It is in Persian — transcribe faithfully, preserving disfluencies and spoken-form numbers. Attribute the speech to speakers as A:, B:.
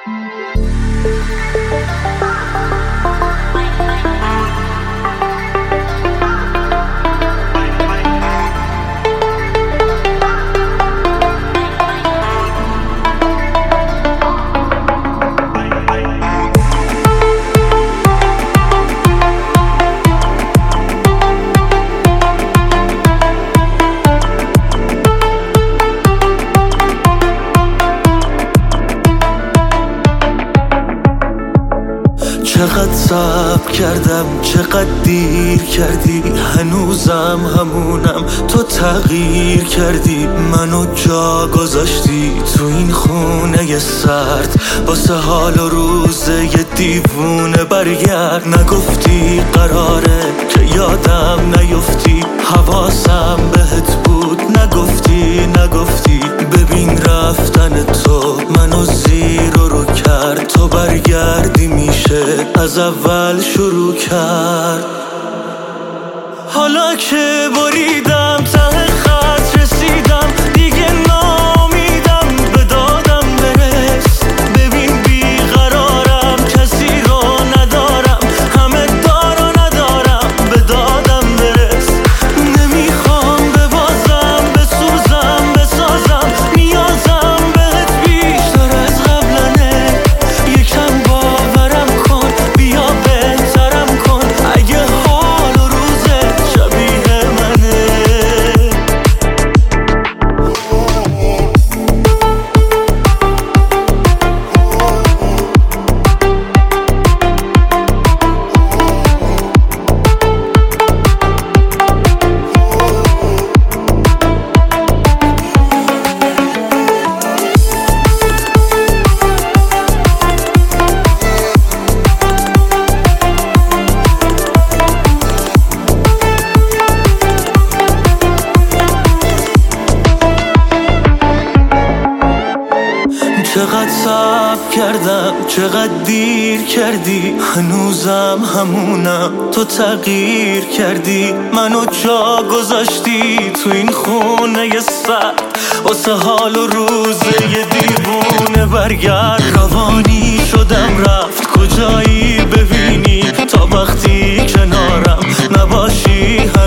A: چقدر صبر کردم، چقدر دیر کردی، هنوزم همونم، تو تغییر کردی، منو جا گذاشتی تو این خونه سرد، واسه حال و روزه یه دیوونه برگرد. نگفتی قراره که یادم نیفتی، حواسم بهت بود، نگفتی نگفتی ببین رفتن تو منو زیر و رو کرد، تو برگردی میشه از اول شروع کرد. حالا که بریدم ته خط رسیدم، دیگه نامیدم به دادم برس. ببین بیقرارم، کسی رو ندارم، همه دارو ندارم، به دادم برس. نمیخوام ببازم، بسوزم، بسازم، نیازم بهت بیشتر از قبلنه. یکم باورم کن، بیا بهترم کن، اگه حال و روزت شبیه منه. چقدر صبر کردم، چقدر دیر کردی، هنوزم همونم، تو تغییر کردی، منو جا گذاشتی تو این خونه سرد، واسه حال و روزه یه دیوونه برگرد. روانی شدم رفت کجایی ببینی، تا وقتی کنارم نباشی